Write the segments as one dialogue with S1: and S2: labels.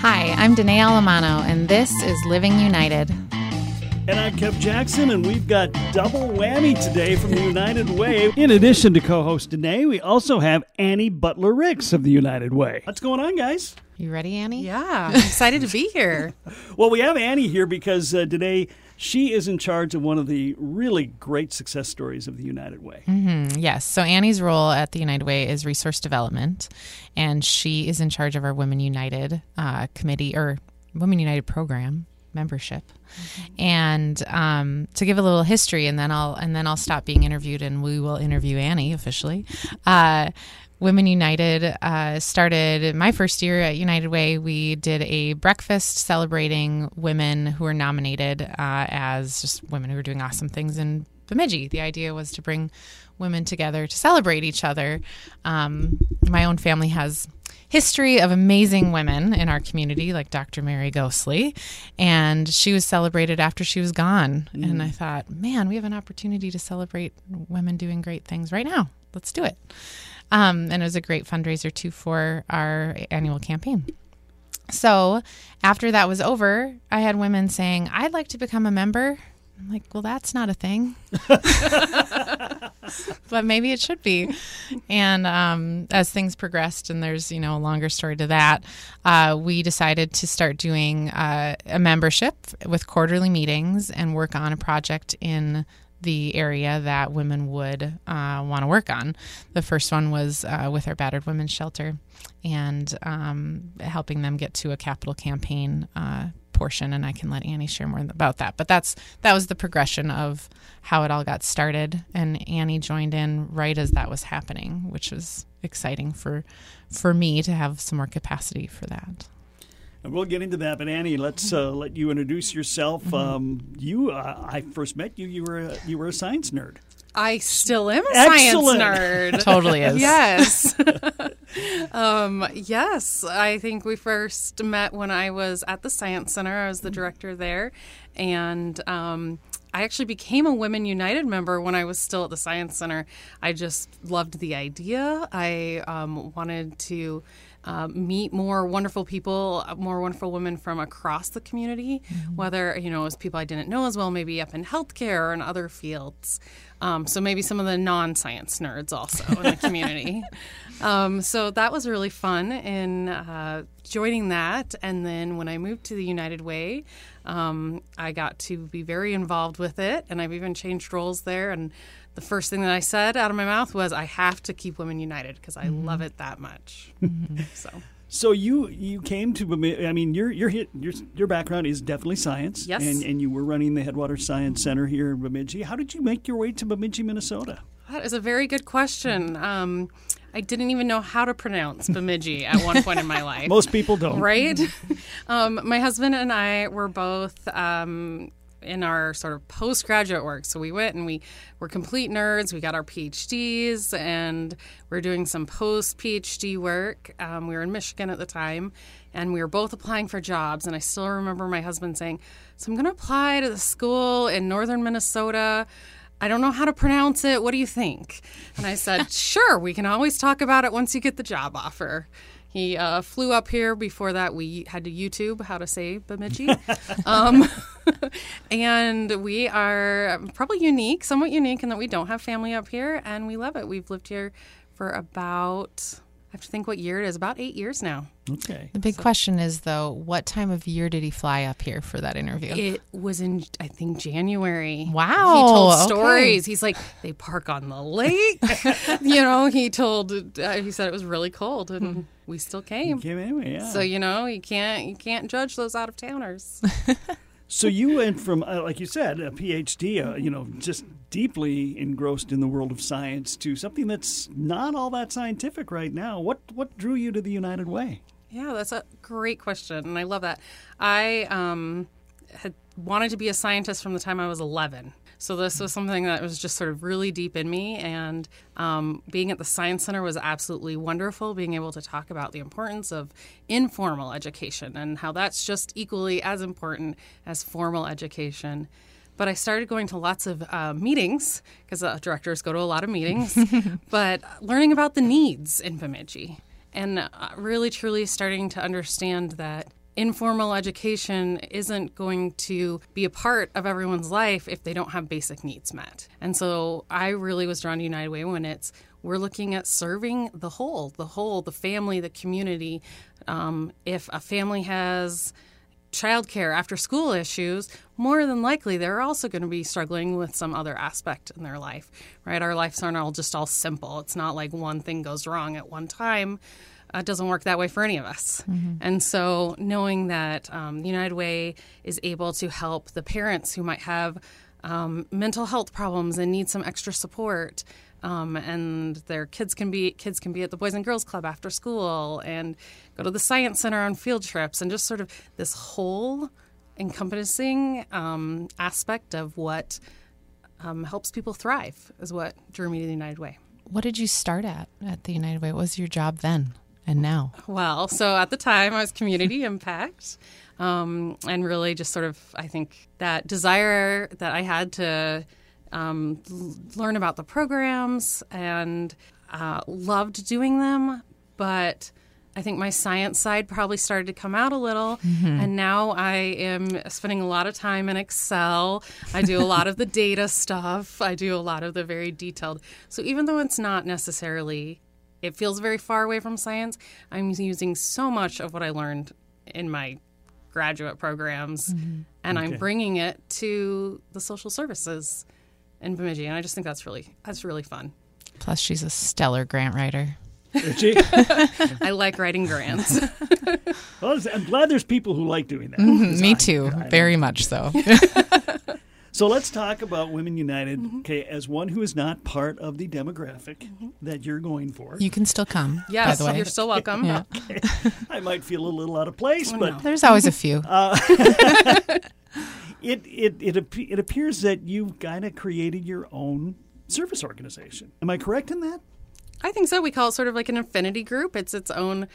S1: Hi, I'm Danae Alamano, and this is Living United.
S2: And I'm Kev Jackson, and we've got double whammy today from the United Way. In addition to co-host Danae, we also have Annie Butler-Ricks of the United Way. What's going on, guys?
S1: You ready, Annie?
S3: Yeah, I'm excited to be here.
S2: Well, we have Annie here because today she is in charge of one of the really great success stories of the United Way.
S1: Mm-hmm. Yes. So Annie's role at the United Way is resource development, and she is in charge of our Women United committee or Women United program membership. Mm-hmm. And to give a little history, and then I'll stop being interviewed, and we will interview Annie officially. Women United started my first year at United Way. We did a breakfast celebrating women who were nominated as just women who were doing awesome things in Bemidji. The idea was to bring women together to celebrate each other. My own family has history of amazing women in our community, like Dr. Mary Ghostly, and she was celebrated after she was gone. Mm. And I thought, man, we have an opportunity to celebrate women doing great things right now. Let's do it. And it was a great fundraiser, too, for our annual campaign. So after that was over, I had women saying, I'd like to become a member. I'm like, well, that's not a thing. But maybe it should be. And as things progressed, and there's, a longer story to that, we decided to start doing a membership with quarterly meetings and work on a project in the area that women would want to work on. The first one was with our battered women's shelter and helping them get to a capital campaign portion, and I can let Annie share more about that. But that was the progression of how it all got started, and Annie joined in right as that was happening, which was exciting for me to have some more capacity for that.
S2: And we'll get into that, but Annie, let's let you introduce yourself. Mm-hmm. I first met you. You were a science nerd.
S3: I still am a
S2: Excellent.
S3: science nerd.
S1: Totally is.
S3: Yes. Yes. I think we first met when I was at the Science Center. I was the director there. And I actually became a Women United member when I was still at the Science Center. I just loved the idea. I wanted to meet more wonderful people, more wonderful women from across the community, whether, as people I didn't know as well, maybe up in healthcare or in other fields. So maybe some of the non-science nerds also in the community. So that was really fun in joining that. And then when I moved to the United Way, I got to be very involved with it, and I've even changed roles there. And the first thing that I said out of my mouth was, I have to keep Women United because I love it that much.
S2: So you came to Bemidji. I mean, your background is definitely science.
S3: Yes.
S2: And you were running the Headwaters Science Center here in Bemidji. How did you make your way to Bemidji, Minnesota?
S3: That is a very good question. I didn't even know how to pronounce Bemidji at one point in my life.
S2: Most people don't.
S3: Right? My husband and I were both in our sort of postgraduate work. So we went and we were complete nerds. We got our PhDs, and we're doing some post-PhD work. We were in Michigan at the time, and we were both applying for jobs. And I still remember my husband saying, so I'm going to apply to the school in northern Minnesota. I don't know how to pronounce it. What do you think? And I said, sure, we can always talk about it once you get the job offer. He flew up here. Before that, we had to YouTube how to say Bemidji. And we are probably somewhat unique in that we don't have family up here, and we love it. We've lived here for about, I have to think what year it is, about 8 years now.
S2: Okay.
S1: The big question is, though, what time of year did he fly up here for that interview?
S3: It was in, I think, January.
S1: Wow.
S3: He told
S1: okay.
S3: stories. He's like, they park on the lake. He said it was really cold, and we still came.
S2: You came anyway, yeah.
S3: So, you can't judge those out-of-towners.
S2: So you went from, like you said, a PhD, just deeply engrossed in the world of science, to something that's not all that scientific right now. What drew you to the United Way?
S3: Yeah, that's a great question, and I love that. I had wanted to be a scientist from the time I was 11. So this was something that was just sort of really deep in me, and being at the Science Center was absolutely wonderful, being able to talk about the importance of informal education and how that's just equally as important as formal education. But I started going to lots of meetings, because directors go to a lot of meetings, but learning about the needs in Bemidji and really truly starting to understand that informal education isn't going to be a part of everyone's life if they don't have basic needs met. And so I really was drawn to United Way when we're looking at serving the whole, the family, the community. If a family has childcare, after school issues, more than likely they're also going to be struggling with some other aspect in their life, right? Our lives aren't all simple. It's not like one thing goes wrong at one time. It doesn't work that way for any of us. Mm-hmm. And so knowing that United Way is able to help the parents who might have mental health problems and need some extra support, and their kids can be at the Boys and Girls Club after school and go to the Science Center on field trips, and just sort of this whole encompassing aspect of what helps people thrive is what drew me to the United Way.
S1: What did you start at the United Way? What was your job then and now?
S3: Well, so at the time I was community impact, and really just sort of, I think, that desire that I had to learn about the programs and loved doing them, but I think my science side probably started to come out a little, and now I am spending a lot of time in Excel. I do a lot of the data stuff. I do a lot of the very detailed. So even though it's not necessarily, it feels very far away from science, I'm using so much of what I learned in my graduate programs, and I'm bringing it to the social services in Bemidji, and I just think that's really fun.
S1: Plus, she's a stellar grant writer.
S2: Is she?
S3: I like writing grants.
S2: Well, I'm glad there's people who like doing that.
S1: Me too, very much so.
S2: So let's talk about Women United. Okay, as one who is not part of the demographic that you're going for.
S1: You can still come.
S3: Yes,
S1: by the way.
S3: you're still welcome.
S1: Yeah.
S2: Okay. I might feel a little out of place, but
S1: There's always a few.
S2: It appears that you've kind of created your own service organization. Am I correct in that?
S3: I think so. We call it sort of like an affinity group. It's its own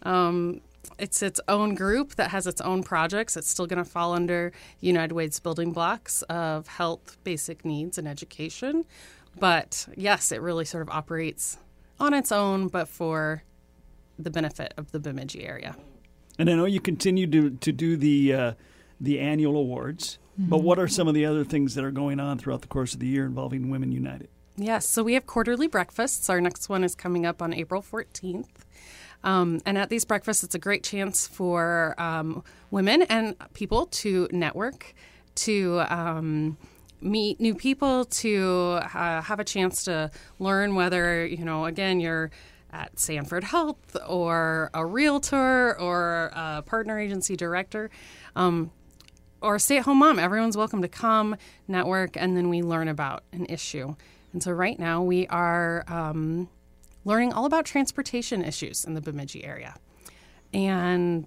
S3: group that has its own projects. It's still going to fall under United Way's building blocks of health, basic needs, and education. But yes, it really sort of operates on its own, but for the benefit of the Bemidji area.
S2: And I know you continue to do the annual awards, but what are some of the other things that are going on throughout the course of the year involving Women United?
S3: Yes, so we have quarterly breakfasts. Our next one is coming up on April 14th. And at these breakfasts, it's a great chance for women and people to network, to meet new people, to have a chance to learn whether, again, you're at Sanford Health or a realtor or a partner agency director, or a stay-at-home mom. Everyone's welcome to come, network, and then we learn about an issue. And so right now we are learning all about transportation issues in the Bemidji area. And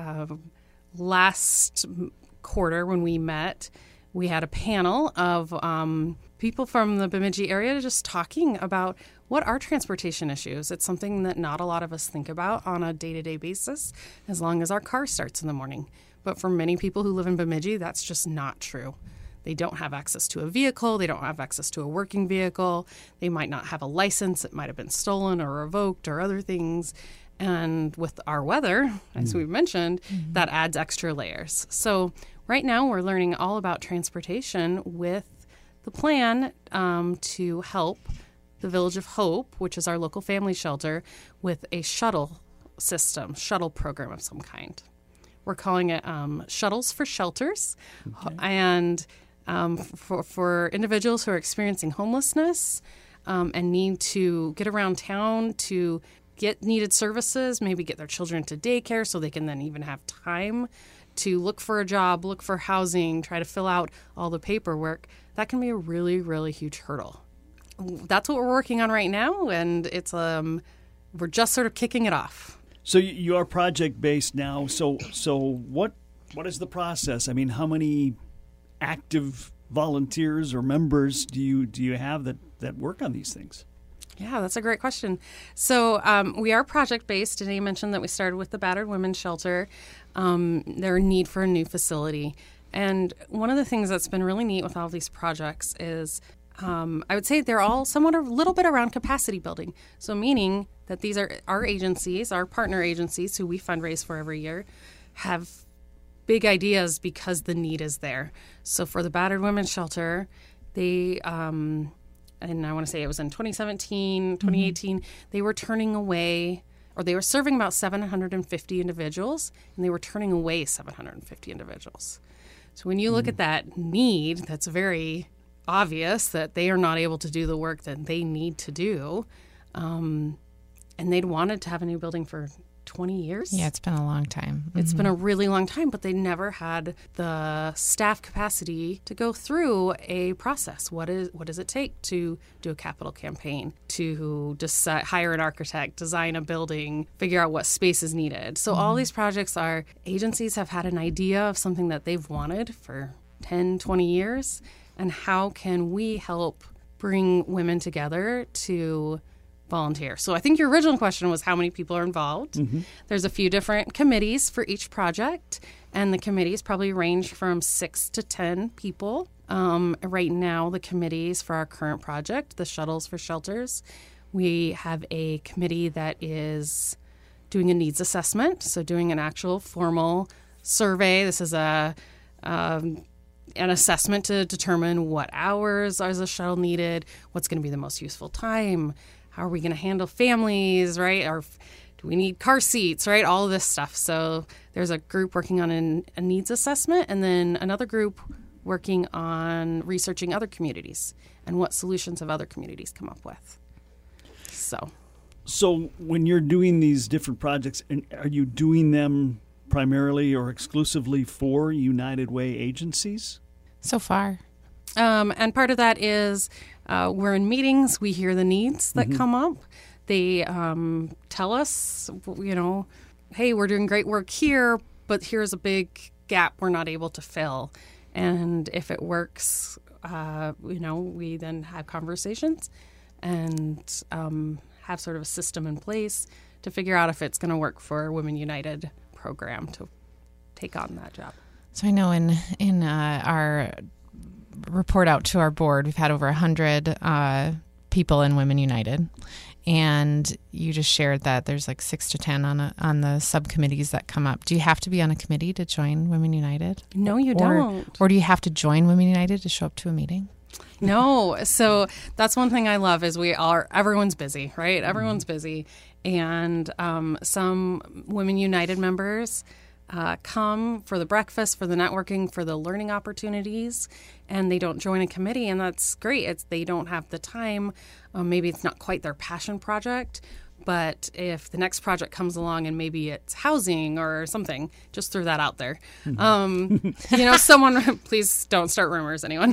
S3: last quarter when we met, we had a panel of people from the Bemidji area just talking about what are transportation issues. It's something that not a lot of us think about on a day-to-day basis as long as our car starts in the morning. But for many people who live in Bemidji, that's just not true. They don't have access to a vehicle. They don't have access to a working vehicle. They might not have a license. It might have been stolen or revoked or other things. And with our weather, as we've mentioned, that adds extra layers. So right now we're learning all about transportation with the plan to help the Village of Hope, which is our local family shelter, with a shuttle program of some kind. We're calling it Shuttles for Shelters. Okay. And for individuals who are experiencing homelessness and need to get around town to get needed services, maybe get their children to daycare so they can then even have time to look for a job, look for housing, try to fill out all the paperwork, that can be a really, really huge hurdle. That's what we're working on right now, and it's we're just sort of kicking it off.
S2: So you are project-based now. So what is the process? I mean, how many active volunteers or members do you have that work on these things?
S3: Yeah, that's a great question. So we are project-based. Today, mentioned that we started with the Battered Women's Shelter, their need for a new facility. And one of the things that's been really neat with all of these projects is I would say they're all somewhat a little bit around capacity building. So meaning that these are our agencies, our partner agencies who we fundraise for every year, have big ideas because the need is there. So for the battered women's shelter, they, and I want to say it was in 2017, 2018, they were turning away, or they were serving about 750 individuals, and they were turning away 750 individuals. So when you look at that need, that's very obvious that they are not able to do the work that they need to do. And they'd wanted to have a new building for 20 years.
S1: Yeah, it's been a long time.
S3: It's been a really long time, but they never had the staff capacity to go through a process. What does it take to do a capital campaign, to hire an architect, design a building, figure out what space is needed? So all these projects are, agencies have had an idea of something that they've wanted for 10, 20 years, and how can we help bring women together to volunteer? So I think your original question was how many people are involved. There's a few different committees for each project, and the committees probably range from 6 to 10 people. Right now, the committees for our current project, the Shuttles for Shelters, we have a committee that is doing a needs assessment, so doing an actual formal survey. This is an assessment to determine what hours is a shuttle needed, what's going to be the most useful time, how are we going to handle families, right? Or do we need car seats, right? All of this stuff. So there's a group working on a needs assessment, and then another group working on researching other communities and what solutions have other communities come up with.
S2: So when you're doing these different projects, are you doing them primarily or exclusively for United Way agencies?
S1: So far.
S3: And part of that is we're in meetings. We hear the needs that come up. They tell us, hey, we're doing great work here, but here's a big gap we're not able to fill. And if it works, we then have conversations and have sort of a system in place to figure out if it's going to work for Women United program to take on that job.
S1: So I know in our report out to our board, we've had over 100 people in Women United, and you just shared that there's like 6 to 10 on the subcommittees that come up. Do you have to be on a committee to join Women United?
S3: No, you don't.
S1: Or do you have to join Women United to show up to a meeting?
S3: No. So that's one thing I love is everyone's busy, right? Everyone's busy. And some Women United members come for the breakfast, for the networking, for the learning opportunities, and they don't join a committee, and that's great. They don't have the time. Maybe it's not quite their passion project, but if the next project comes along and maybe it's housing or something, just throw that out there. Someone, please don't start rumors, anyone.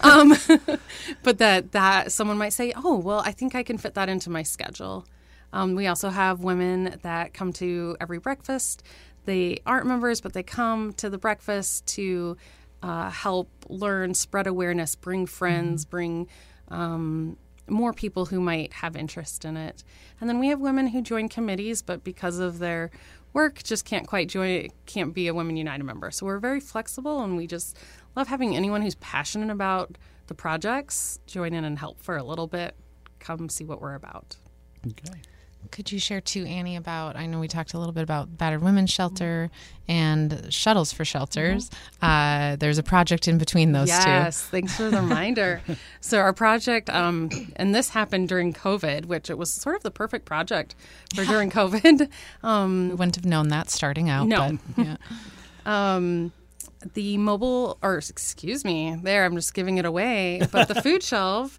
S3: But that someone might say, oh, well, I think I can fit that into my schedule. We also have women that come to every breakfast. They aren't members, but they come to the breakfast to help learn, spread awareness, bring friends, bring more people who might have interest in it. And then we have women who join committees, but because of their work, just can't be a Women United member. So we're very flexible, and we just love having anyone who's passionate about the projects join in and help for a little bit, come see what we're about.
S2: Okay.
S1: Could you share too, Annie, about, I know we talked a little bit about Battered Women's Shelter and Shuttles for Shelters. There's a project in between those two.
S3: Yes, thanks for the reminder. So our project, and this happened during COVID, which it was sort of the perfect project for during COVID.
S1: We wouldn't have known that starting out.
S3: No.
S1: But, yeah.
S3: The mobile, or excuse me, there, I'm just giving it away, but the food shelf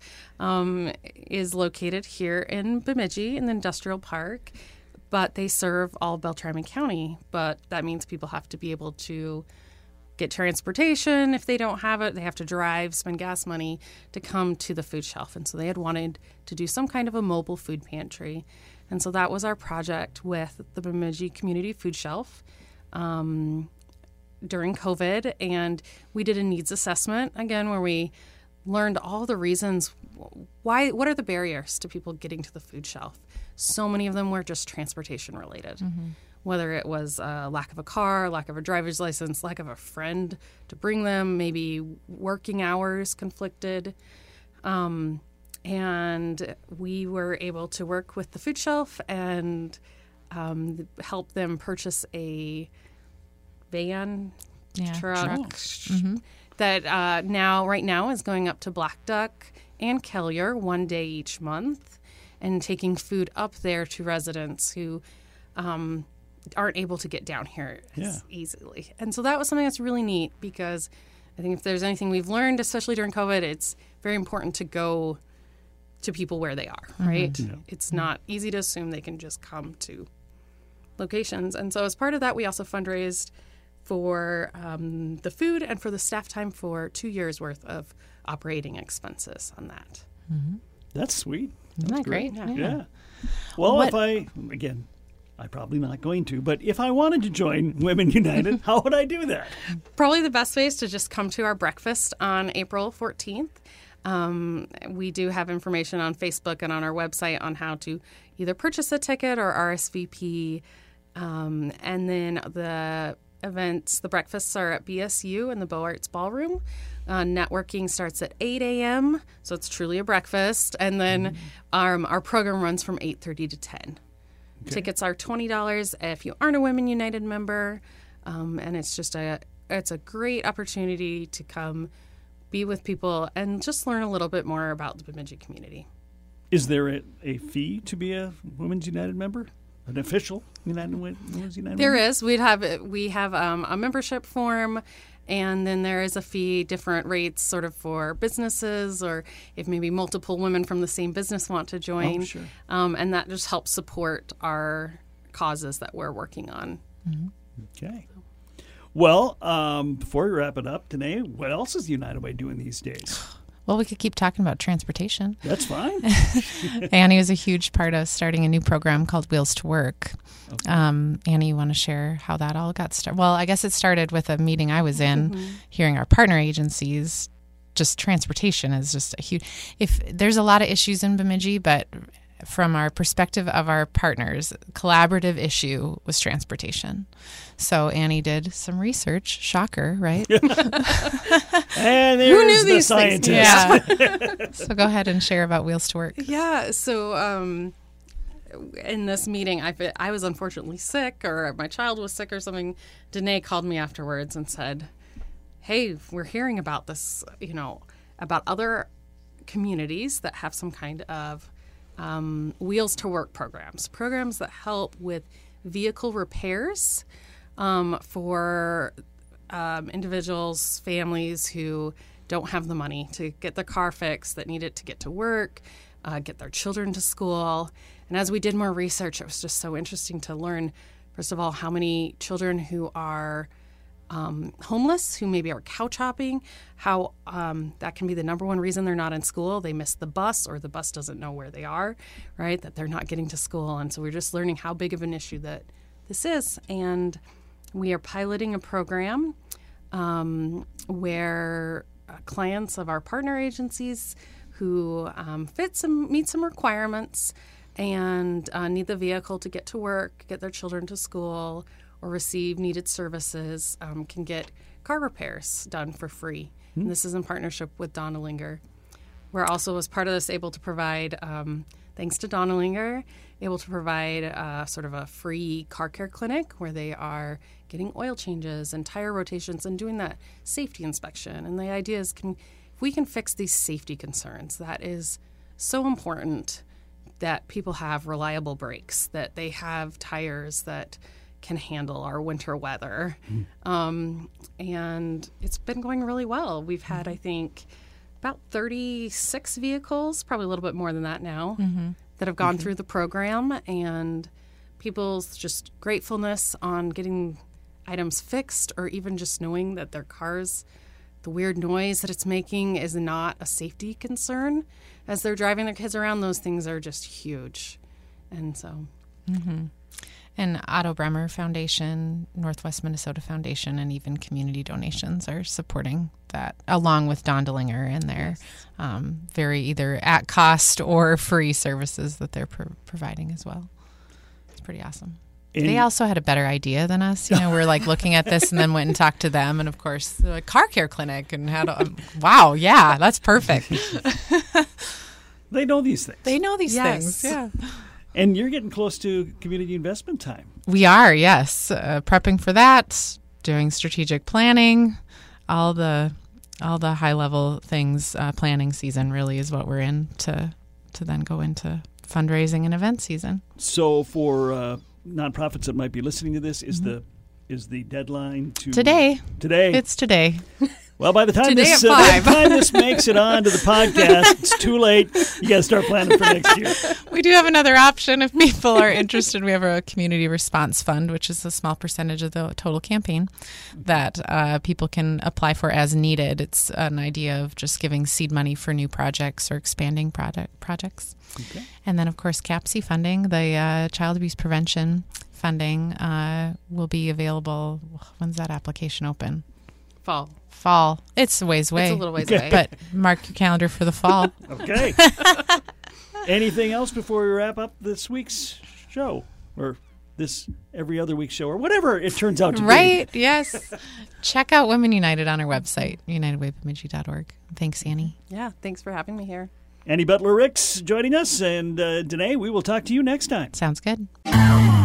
S3: is located here in Bemidji in the industrial park, but they serve all Beltrami County. But that means people have to be able to get transportation. If they don't have it, they have to drive, spend gas money to come to the food shelf. And so they had wanted to do some kind of a mobile food pantry. And so that was our project with the Bemidji Community Food Shelf during COVID. And we did a needs assessment, again, where we learned all the reasons what are the barriers to people getting to the food shelf. So many of them were just transportation related, whether it was lack of a car, lack of a driver's license, lack of a friend to bring them, maybe working hours conflicted. And we were able to work with the food shelf and help them purchase a van,
S1: Yeah.
S3: truck, that right now is going up to Black Duck and Kelliher one day each month and taking food up there to residents who aren't able to get down here as easily. And so that was something that's really neat, because I think if there's anything we've learned, especially during COVID, it's very important to go to people where they are, right?
S2: Yeah.
S3: It's not easy to assume they can just come to locations. And so as part of that, we also fundraised for the food and for the staff time for 2 years worth of operating expenses on that.
S2: That's sweet.
S1: Isn't that great?
S2: Yeah. Well, I'm probably not going to, but if I wanted to join Women United, how would I do that?
S3: Probably the best way is to just come to our breakfast on April 14th. We do have information on Facebook and on our website on how to either purchase a ticket or RSVP. And then the events, the breakfasts are at BSU in the Beaux Arts Ballroom. Networking starts at 8 a.m., so it's truly a breakfast. And then our program runs from 8:30 to 10. Okay. Tickets are $20 if you aren't a Women United member. And it's just it's a great opportunity to come be with people and just learn a little bit more about the Bemidji community.
S2: Is there a fee to be a Women's United member? An official Women's United
S3: There
S2: member?
S3: is. We have a membership form, and then there is a fee, different rates sort of for businesses, or if maybe multiple women from the same business want to join.
S2: Oh, sure.
S3: And that just helps support our causes that we're working on.
S2: Okay. Well, before we wrap it up today, what else is United Way doing these days?
S1: Well, we could keep talking about transportation.
S2: That's fine.
S1: Annie was a huge part of starting a new program called Wheels to Work. Okay. Annie, you want to share how that all got started? Well, I guess it started with a meeting I was in, hearing our partner agencies. Just transportation is just a huge. If there's a lot of issues in Bemidji, but from our perspective of our partners, collaborative issue was transportation. So Annie did some research. Shocker, right?
S2: And there's
S3: Who knew
S2: the
S3: these
S2: scientist.
S3: things?
S1: Yeah. So go ahead and share about Wheels to Work.
S3: Yeah. So in this meeting, I was unfortunately sick, or my child was sick or something. Danae called me afterwards and said, "Hey, we're hearing about this, about other communities that have some kind of Wheels to Work programs that help with vehicle repairs for individuals, families who don't have the money to get their car fixed, that need it to get to work, get their children to school." And as we did more research, it was just so interesting to learn, first of all, how many children who are homeless, who maybe are couch hopping, how that can be the number one reason they're not in school. They miss the bus, or the bus doesn't know where they are, right? That they're not getting to school. And so we're just learning how big of an issue that this is. And we are piloting a program where clients of our partner agencies who meet some requirements and need the vehicle to get to work, get their children to school, or receive needed services, can get car repairs done for free. And this is in partnership with Donalinger. We're also, as part of this, able to provide, thanks to Donalinger, able to provide sort of a free car care clinic where they are getting oil changes and tire rotations and doing that safety inspection. And the idea is, if we can fix these safety concerns, that is so important, that people have reliable brakes, that they have tires that can handle our winter weather. And it's been going really well. We've had, I think, about 36 vehicles, probably a little bit more than that now, that have gone through the program, and people's just gratefulness on getting items fixed, or even just knowing that their cars, the weird noise that it's making is not a safety concern as they're driving their kids around. Those things are just huge. And so...
S1: And Otto Bremer Foundation, Northwest Minnesota Foundation, and even community donations are supporting that, along with Donalinger and their very either at cost or free services that they're providing as well. It's pretty awesome. They also had a better idea than us. We're like looking at this and then went and talked to them. And of course, the car care clinic and had wow, yeah, that's perfect.
S2: They know these things.
S1: They know these things. Yeah.
S2: And you're getting close to community investment time.
S1: We are, yes. Prepping for that. doing strategic planning, all the high level things. Planning season really is what we're in to then go into fundraising and event season.
S2: So for nonprofits that might be listening to this, is the deadline to
S1: today?
S2: Today.
S1: It's today.
S2: Well, by the time
S3: Today
S2: this
S3: at 5.
S2: by the time this makes it onto the podcast, it's too late. You got to start planning for next year.
S1: We do have another option if people are interested. We have a community response fund, which is a small percentage of the total campaign that people can apply for as needed. It's an idea of just giving seed money for new projects or expanding projects.
S2: Okay.
S1: And then, of course, CAPC funding, the child abuse prevention funding, will be available. When's that application open? Fall. It's a ways away.
S3: It's a little ways away.
S1: But mark your calendar for the fall.
S2: Okay. Anything else before we wrap up this week's show? Or this every other week show? Or whatever it turns out to be.
S1: Right, yes. Check out Women United on our website, unitedwaybemidji.org. Thanks, Annie.
S3: Yeah, thanks for having me here.
S2: Annie Butler-Ricks joining us. And Danae, we will talk to you next time.
S1: Sounds good.